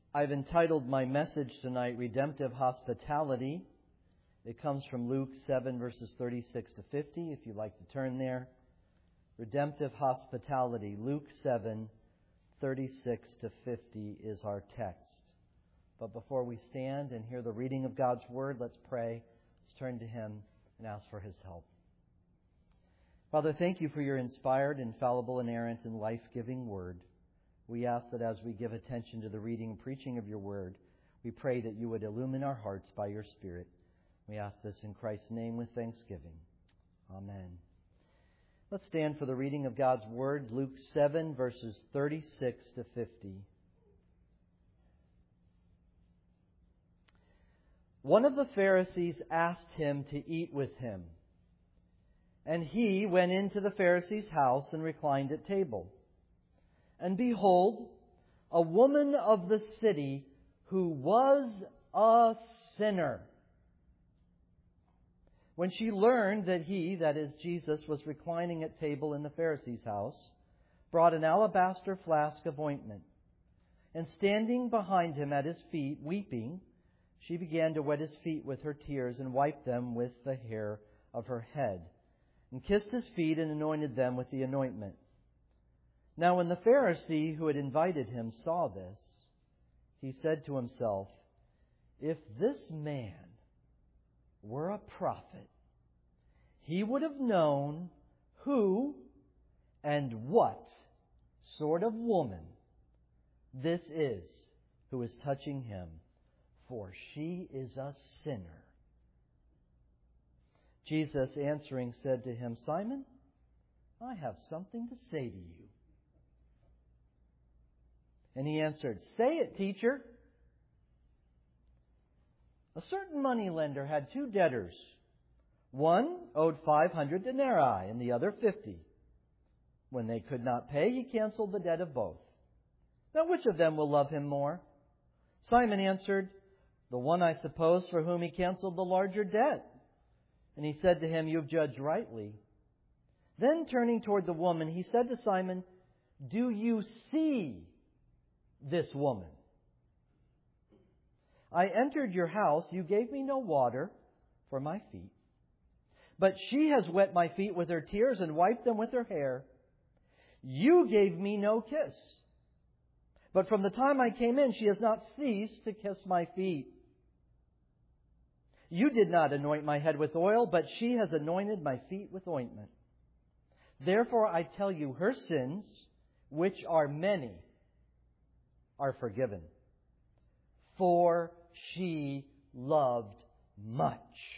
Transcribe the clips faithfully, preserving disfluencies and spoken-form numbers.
I've entitled my message tonight, Redemptive Hospitality. It comes from Luke seven, verses thirty-six to fifty, if you'd like to turn there. Redemptive Hospitality, Luke seven, thirty-six to fifty is our text. But before we stand and hear the reading of God's Word, let's pray. Let's turn to Him and ask for His help. Father, thank you for your inspired, infallible, inerrant, and life-giving Word. We ask that as we give attention to the reading and preaching of your Word, we pray that you would illumine our hearts by your Spirit. We ask this in Christ's name with thanksgiving. Amen. Let's stand for the reading of God's Word, Luke seven, verses thirty-six to fifty. One of the Pharisees asked him to eat with him, and he went into the Pharisee's house and reclined at table. And behold, a woman of the city who was a sinner, when she learned that he, that is Jesus, was reclining at table in the Pharisee's house, brought an alabaster flask of ointment, and standing behind him at his feet, weeping, she began to wet his feet with her tears and wiped them with the hair of her head, and kissed his feet and anointed them with the anointment. Now when the Pharisee who had invited him saw this, he said to himself, "If this man were a prophet, he would have known who and what sort of woman this is who is touching him, for she is a sinner." Jesus answering said to him, "Simon, I have something to say to you." And he answered, "Say it, teacher." A certain moneylender had two debtors. One owed five hundred denarii and the other fifty. When they could not pay, he canceled the debt of both. Now which of them will love him more? Simon answered, "The one, I suppose, for whom he canceled the larger debt." And he said to him, "You have judged rightly." Then turning toward the woman, he said to Simon, "Do you see this woman? I entered your house. You gave me no water for my feet, but she has wet my feet with her tears and wiped them with her hair. You gave me no kiss, but from the time I came in, she has not ceased to kiss my feet. You did not anoint my head with oil, but she has anointed my feet with ointment. Therefore I tell you, her sins, which are many, are forgiven, for she loved much.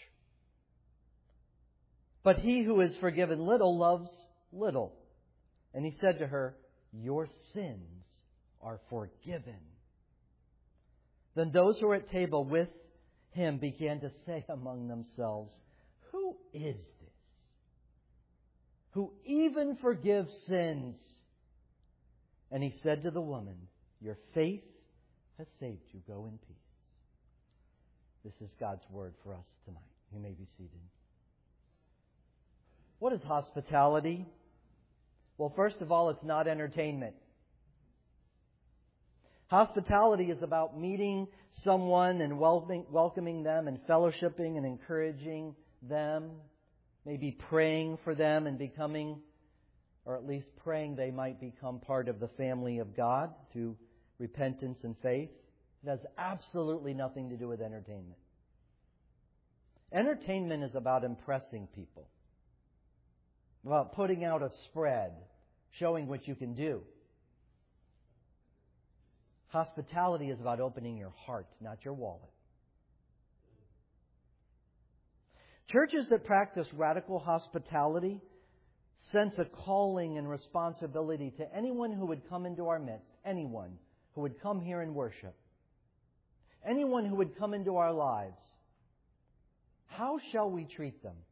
But he who is forgiven little loves little." And he said to her, "Your sins are forgiven." Then those who were at table with him began to say among themselves, "Who is this, who even forgives sins?" And he said to the woman, "Your faith has saved you. Go in peace." This is God's word for us tonight. You may be seated. What is hospitality? Well, first of all, it's not entertainment. Hospitality is about meeting someone and welcoming them and fellowshipping and encouraging them, maybe praying for them and becoming, or at least praying they might become part of the family of God through repentance and faith. It has absolutely nothing to do with entertainment. Entertainment is about impressing people, about putting out a spread, showing what you can do. Hospitality is about opening your heart, not your wallet. Churches that practice radical hospitality sense a calling and responsibility to anyone who would come into our midst, anyone who would come here and worship, anyone who would come into our lives. How shall we treat them?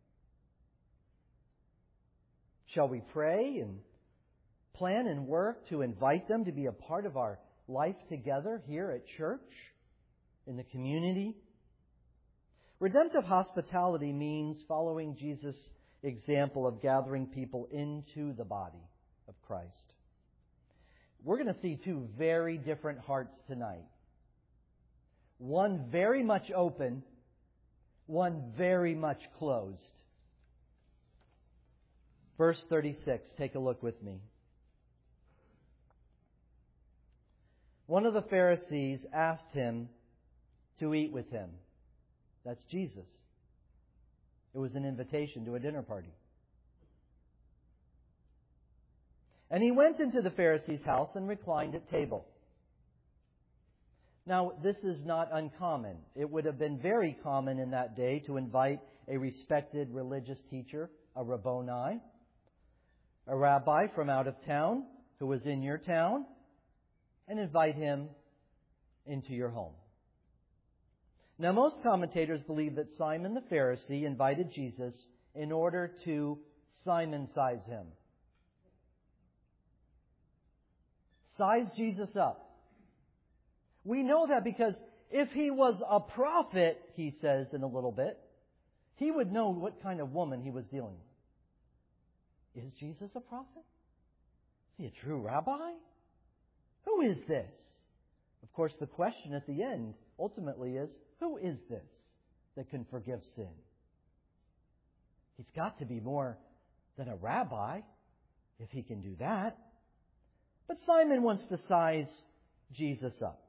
Shall we pray and plan and work to invite them to be a part of our life together here at church, in the community? Redemptive hospitality means following Jesus' example of gathering people into the body of Christ. We're going to see two very different hearts tonight. One very much open, one very much closed. Verse thirty-six, take a look with me. One of the Pharisees asked him to eat with him. That's Jesus. It was an invitation to a dinner party. And he went into the Pharisee's house and reclined at table. Now, this is not uncommon. It would have been very common in that day to invite a respected religious teacher, a Rabboni, a rabbi from out of town who was in your town, and invite him into your home. Now, most commentators believe that Simon the Pharisee invited Jesus in order to Simon-size him. Size Jesus up. We know that because if he was a prophet, he says in a little bit, he would know what kind of woman he was dealing with. Is Jesus a prophet? Is he a true rabbi? Who is this? Of course, the question at the end ultimately is, who is this that can forgive sin? He's got to be more than a rabbi if he can do that. But Simon wants to size Jesus up.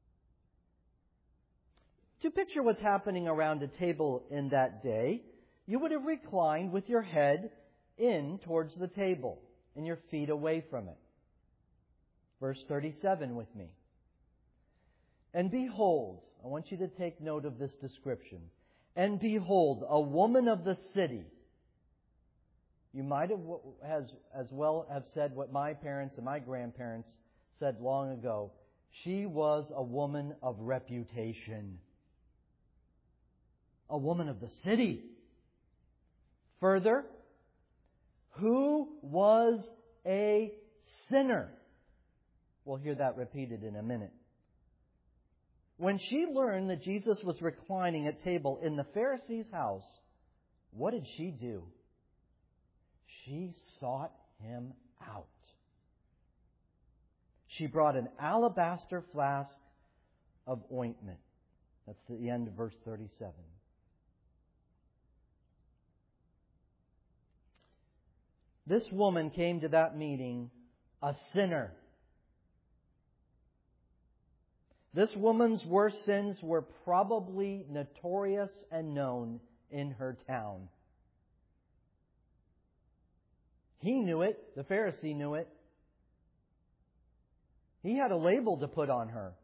To picture what's happening around a table in that day, you would have reclined with your head in towards the table and your feet away from it. Verse thirty-seven with me. And behold, I want you to take note of this description. And behold, a woman of the city. You might have has, as well have said what my parents and my grandparents said long ago. She was a woman of reputation. A woman of the city. Further, who was a sinner. We'll hear that repeated in a minute. When she learned that Jesus was reclining at table in the Pharisee's house, what did she do? She sought him out. She brought an alabaster flask of ointment. That's the end of verse thirty-seven. This woman came to that meeting a sinner. This woman's worst sins were probably notorious and known in her town. He knew it. The Pharisee knew it. He had a label to put on her.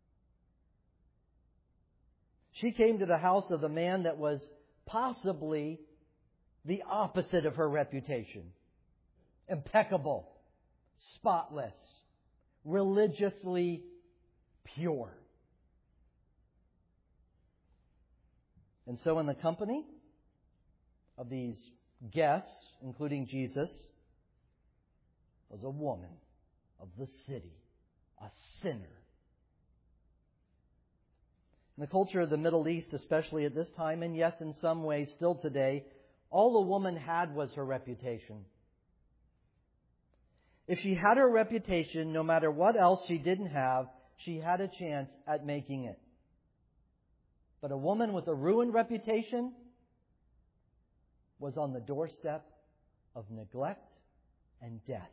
She came to the house of the man that was possibly the opposite of her reputation. Impeccable, spotless, religiously pure. And so in the company of these guests, including Jesus, was a woman of the city, a sinner. In the culture of the Middle East, especially at this time, and yes, in some ways still today, all the woman had was her reputation. If she had her reputation, no matter what else she didn't have, she had a chance at making it. But a woman with a ruined reputation was on the doorstep of neglect and death.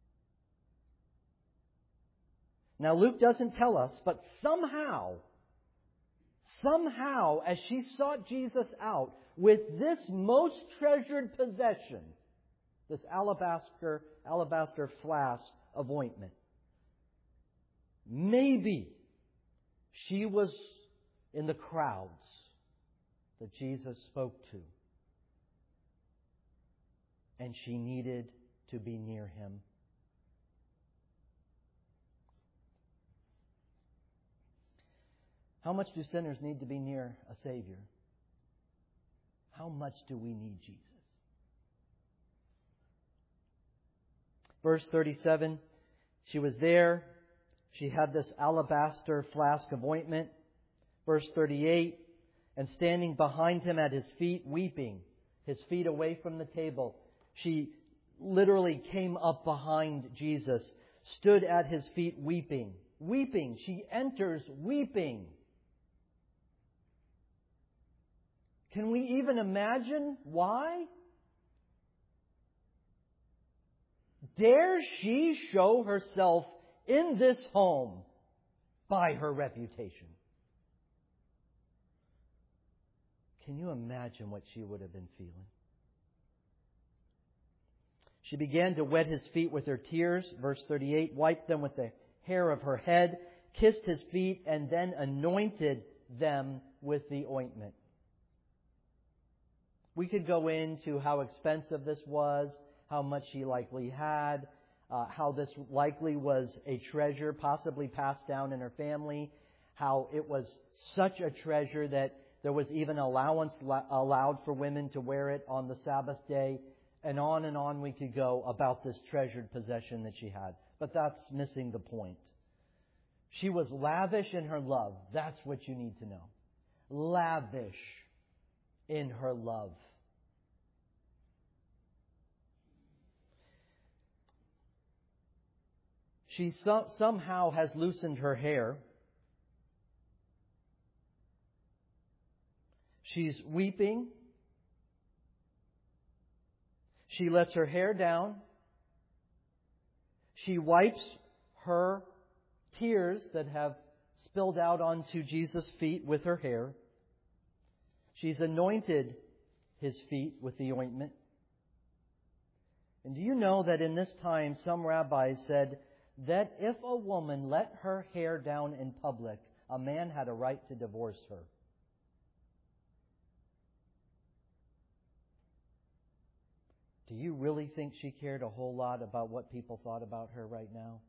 Now, Luke doesn't tell us, but somehow, somehow, as she sought Jesus out with this most treasured possession, this alabaster, alabaster flask of ointment, maybe she was in the crowds that Jesus spoke to. And she needed to be near him. How much do sinners need to be near a Savior? How much do we need Jesus? Verse thirty-seven, she was there. She had this alabaster flask of ointment. Verse thirty-eight, and standing behind him at his feet, weeping, his feet away from the table. She literally came up behind Jesus, stood at his feet weeping. Weeping. She enters weeping. Can we even imagine why? Dare she show herself in this home by her reputation? Can you imagine what she would have been feeling? She began to wet his feet with her tears, verse thirty-eight, wiped them with the hair of her head, kissed his feet, and then anointed them with the ointment. We could go into how expensive this was, how much she likely had, uh, how this likely was a treasure possibly passed down in her family, how it was such a treasure that there was even allowance allowed for women to wear it on the Sabbath day, and on and on we could go about this treasured possession that she had. But that's missing the point. She was lavish in her love. That's what you need to know. Lavish in her love. She so- somehow has loosened her hair. She's weeping. She lets her hair down. She wipes her tears that have spilled out onto Jesus' feet with her hair. She's anointed his feet with the ointment. And do you know that in this time some rabbis said that if a woman let her hair down in public, a man had a right to divorce her? Do you really think she cared a whole lot about what people thought about her right now?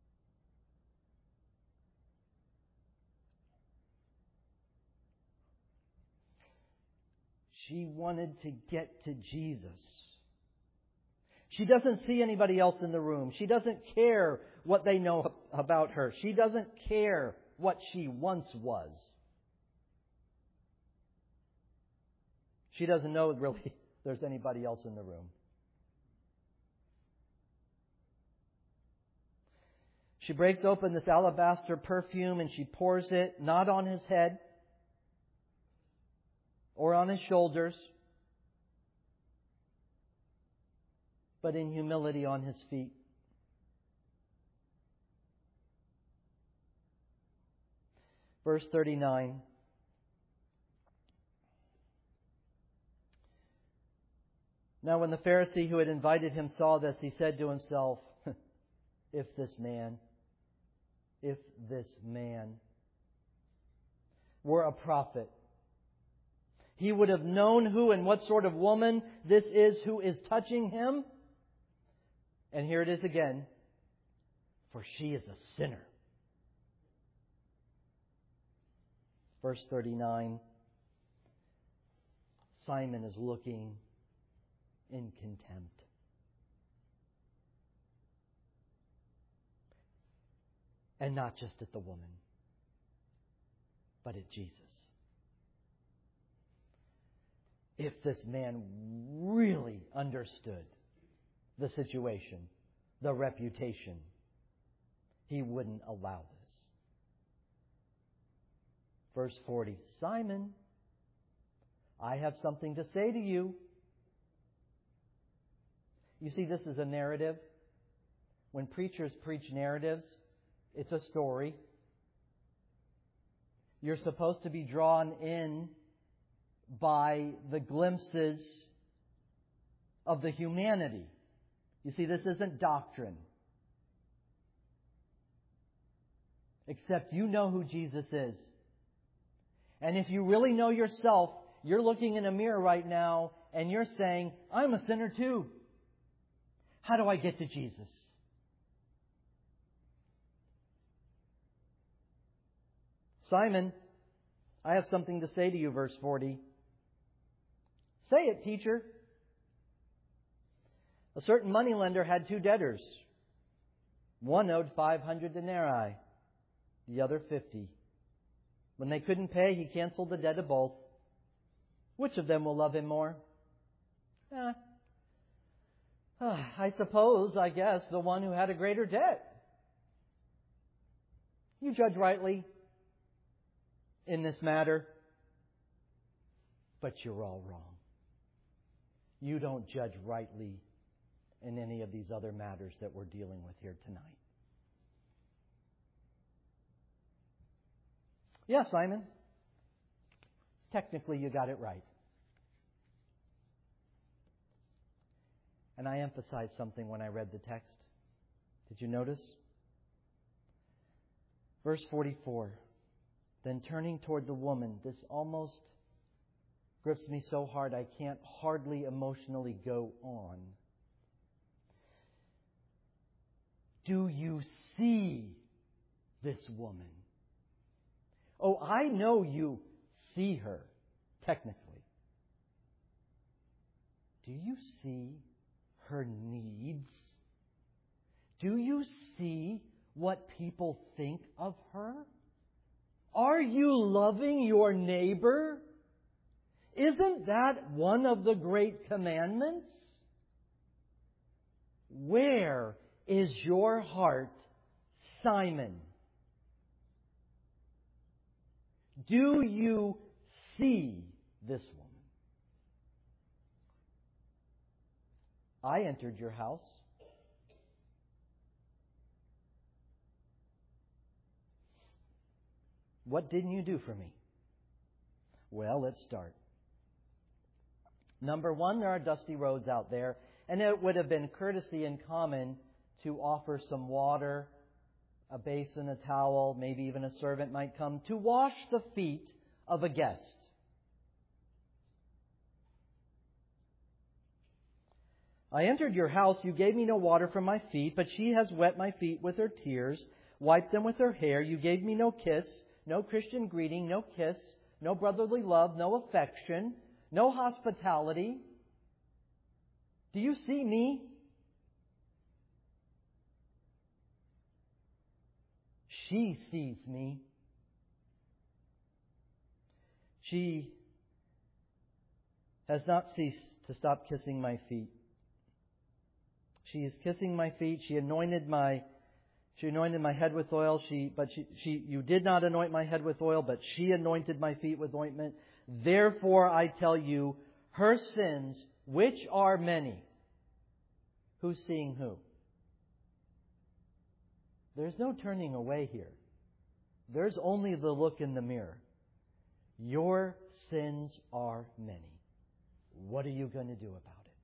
She wanted to get to Jesus. She doesn't see anybody else in the room. She doesn't care what they know about her. She doesn't care what she once was. She doesn't know really there's anybody else in the room. She breaks open this alabaster perfume and she pours it not on his head or on his shoulders, but in humility on his feet. Verse thirty-nine. Now when the Pharisee who had invited him saw this, he said to himself, if this man, if this man were a prophet, he would have known who and what sort of woman this is who is touching him. And here it is again. For she is a sinner. Verse thirty-nine. Simon is looking in contempt. And not just at the woman, but at Jesus. If this man really understood the situation, the reputation, he wouldn't allow this. Verse forty, Simon, I have something to say to you. You see, this is a narrative. When preachers preach narratives, it's a story. You're supposed to be drawn in by the glimpses of the humanity. You see, this isn't doctrine. Except you know who Jesus is. And if you really know yourself, you're looking in a mirror right now and you're saying, I'm a sinner too. How do I get to Jesus? Simon, I have something to say to you, verse forty. Say it, teacher. A certain moneylender had two debtors. One owed five hundred denarii, the other fifty. When they couldn't pay, he canceled the debt of both. Which of them will love him more? Eh, I suppose, I guess, the one who had a greater debt. You judge rightly in this matter. but you're all wrong. You don't judge rightly in any of these other matters that we're dealing with here tonight. Yeah, Simon, technically you got it right. And I emphasized something when I read the text. Did you notice? Verse forty-four. Then turning toward the woman, this almost grips me so hard I can't hardly emotionally go on. Do you see this woman? Oh, I know you see her, technically. Do you see her needs? Do you see what people think of her? Are you loving your neighbor? Isn't that one of the great commandments? Where is your heart, Simon? Do you see this woman? I entered your house. What didn't you do for me? Well, let's start. Number one, there are dusty roads out there, and it would have been courtesy and common to offer some water, a basin, a towel, maybe even a servant might come to wash the feet of a guest. I entered your house, you gave me no water for my feet, but she has wet my feet with her tears, wiped them with her hair. You gave me no kiss, no Christian greeting, no kiss, no brotherly love, no affection, no hospitality. Do you see me? She sees me. She has not ceased to stop kissing my feet. She is kissing my feet. She anointed my she anointed my head with oil. She but she, she you did not anoint my head with oil, but she anointed my feet with ointment. Therefore I tell you, her sins, which are many. Who's seeing who? There's no turning away here. There's only the look in the mirror. Your sins are many. What are you going to do about it?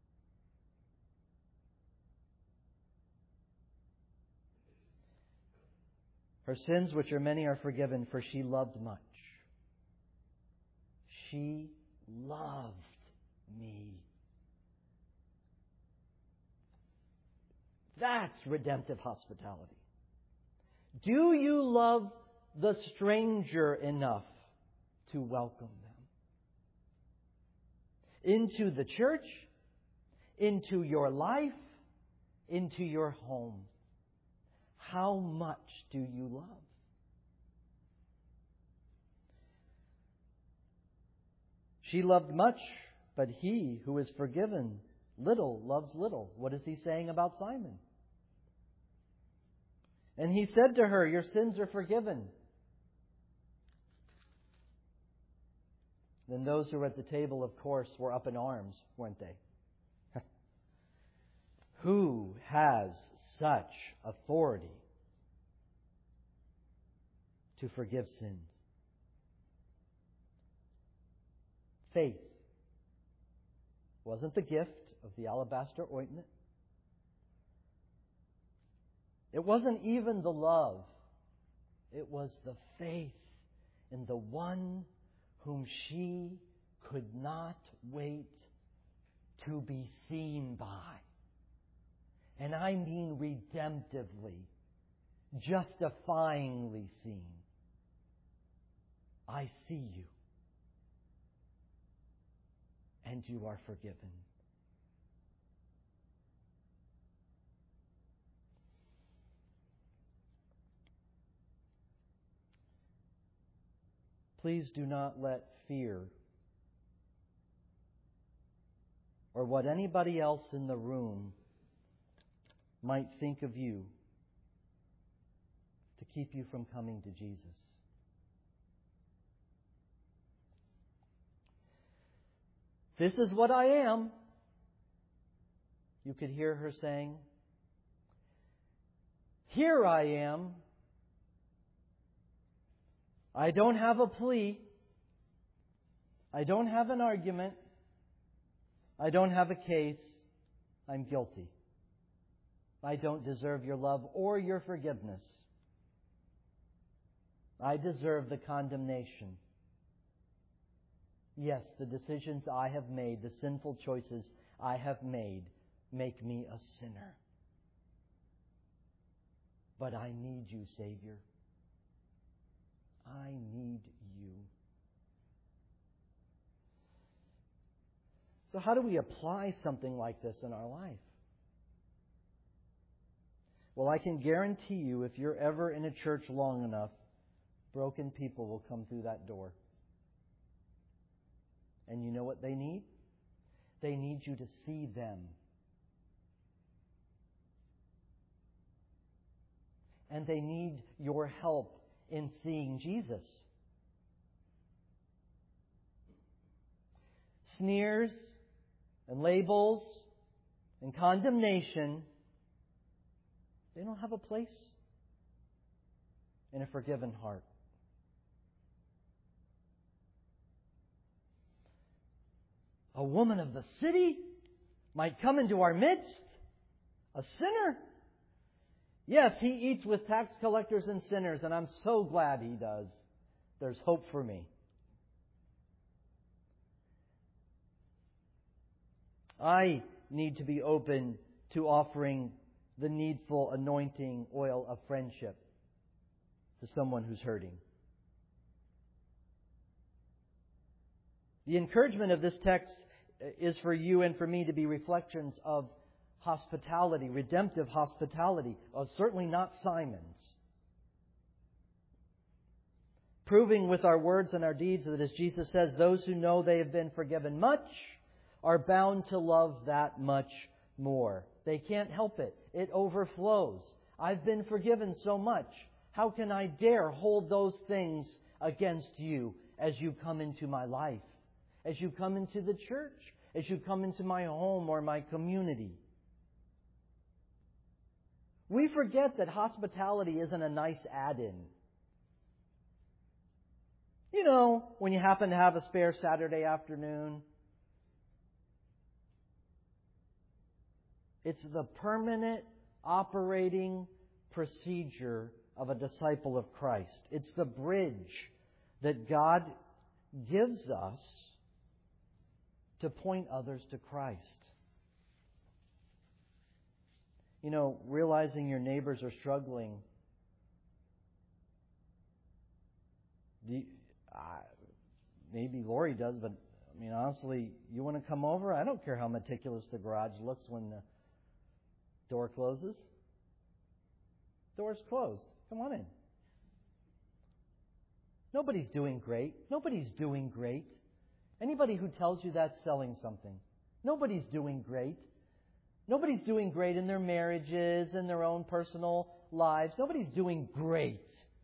Her sins, which are many, are forgiven, for she loved much. She loved me. That's redemptive hospitality. Do you love the stranger enough to welcome them into the church, into your life, into your home? How much do you love? She loved much, but he who is forgiven little loves little. What is he saying about Simon? And he said to her, your sins are forgiven. Then those who were at the table, of course, were up in arms, weren't they? Who has such authority to forgive sins? Faith wasn't the gift of the alabaster ointment. It wasn't even the love. It was the faith in the one whom she could not wait to be seen by. And I mean redemptively, justifyingly seen. I see you. And you are forgiven. Please do not let fear or what anybody else in the room might think of you to keep you from coming to Jesus. This is what I am. You could hear her saying, here I am. I don't have a plea. I don't have an argument. I don't have a case. I'm guilty. I don't deserve your love or your forgiveness. I deserve the condemnation. Yes, the decisions I have made, the sinful choices I have made, make me a sinner. But I need you, Savior. I need you. So how do we apply something like this in our life? Well, I can guarantee you, if you're ever in a church long enough, broken people will come through that door. And you know what they need? They need you to see them. And they need your help in seeing Jesus. Sneers and labels and condemnation, they don't have a place in a forgiven heart. A woman of the city might come into our midst, a sinner. Yes, he eats with tax collectors and sinners, and I'm so glad he does. There's hope for me. I need to be open to offering the needful anointing oil of friendship to someone who's hurting. The encouragement of this text is for you and for me to be reflections of hospitality, redemptive hospitality, of certainly not Simon's. Proving with our words and our deeds that, as Jesus says, those who know they have been forgiven much are bound to love that much more. They can't help it. It overflows. I've been forgiven so much. How can I dare hold those things against you as you come into my life? As you come into the church? As you come into my home or my community? We forget that hospitality isn't a nice add-in. You know, when you happen to have a spare Saturday afternoon. It's the permanent operating procedure of a disciple of Christ. It's the bridge that God gives us to point others to Christ. You know, realizing your neighbors are struggling. Do you, uh, maybe Lori does, but I mean, honestly, you want to come over? I don't care how meticulous the garage looks when the door closes. Door's closed. Come on in. Nobody's doing great. Nobody's doing great. Anybody who tells you that's selling something. Nobody's doing great. Nobody's doing great in their marriages and their own personal lives. Nobody's doing great.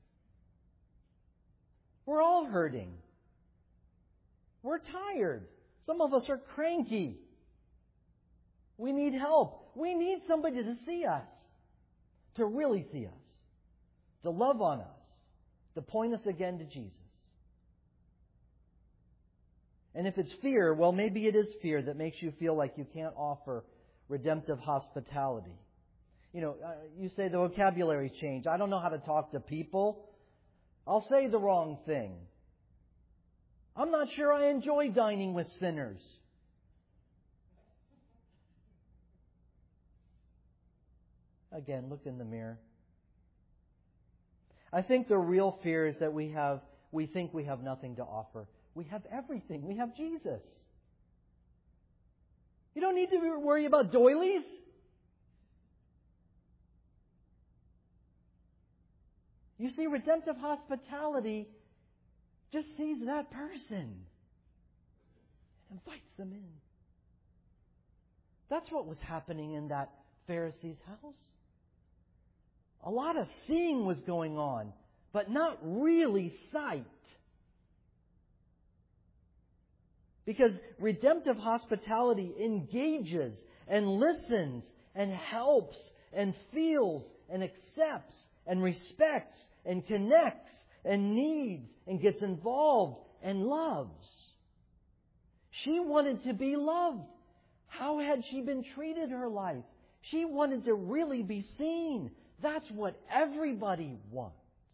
We're all hurting. We're tired. Some of us are cranky. We need help. We need somebody to see us, to really see us, to love on us, to point us again to Jesus. And if it's fear, well, maybe it is fear that makes you feel like you can't offer redemptive hospitality. You know, uh, you say the vocabulary change. I don't know how to talk to people. I'll say the wrong thing. I'm not sure I enjoy dining with sinners. Again, look in the mirror. I think the real fear is that we have, we think we have nothing to offer. We have everything. We have Jesus. You don't need to worry about doilies. You see, redemptive hospitality just sees that person and invites them in. That's what was happening in that Pharisee's house. A lot of seeing was going on, but not really sight. Because redemptive hospitality engages and listens and helps and feels and accepts and respects and connects and needs and gets involved and loves. She wanted to be loved. How had she been treated her life? She wanted to really be seen. That's what everybody wants.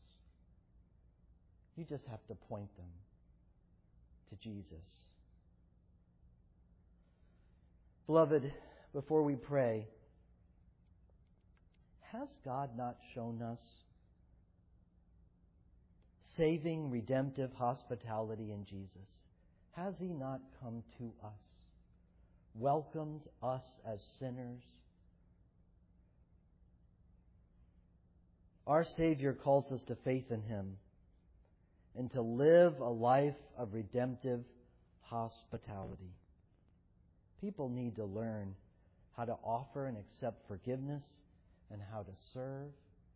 You just have to point them to Jesus. Beloved, before we pray, has God not shown us saving, redemptive hospitality in Jesus? Has He not come to us, welcomed us as sinners? Our Savior calls us to faith in Him and to live a life of redemptive hospitality. People need to learn how to offer and accept forgiveness and how to serve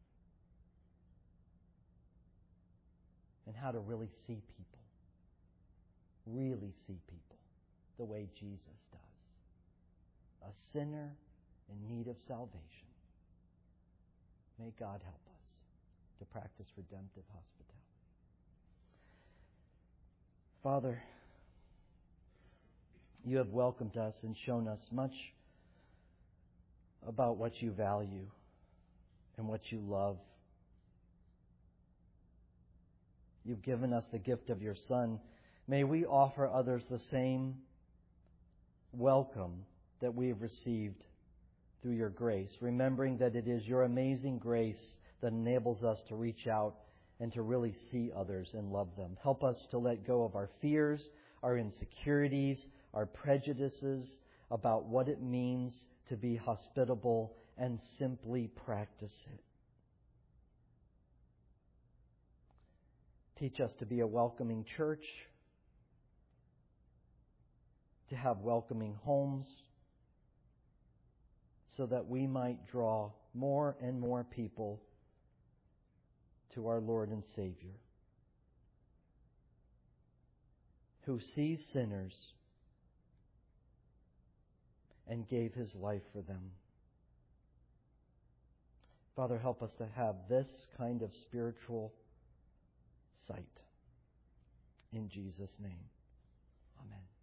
and how to really see people. Really see people the way Jesus does. A sinner in need of salvation. May God help us to practice redemptive hospitality. Father, You have welcomed us and shown us much about what You value and what You love. You've given us the gift of Your Son. May we offer others the same welcome that we have received through Your grace, remembering that it is Your amazing grace that enables us to reach out and to really see others and love them. Help us to let go of our fears, our insecurities, our prejudices about what it means to be hospitable and simply practice it. Teach us to be a welcoming church, to have welcoming homes, so that we might draw more and more people to our Lord and Savior, who sees sinners and gave His life for them. Father, help us to have this kind of spiritual sight. In Jesus' name, amen.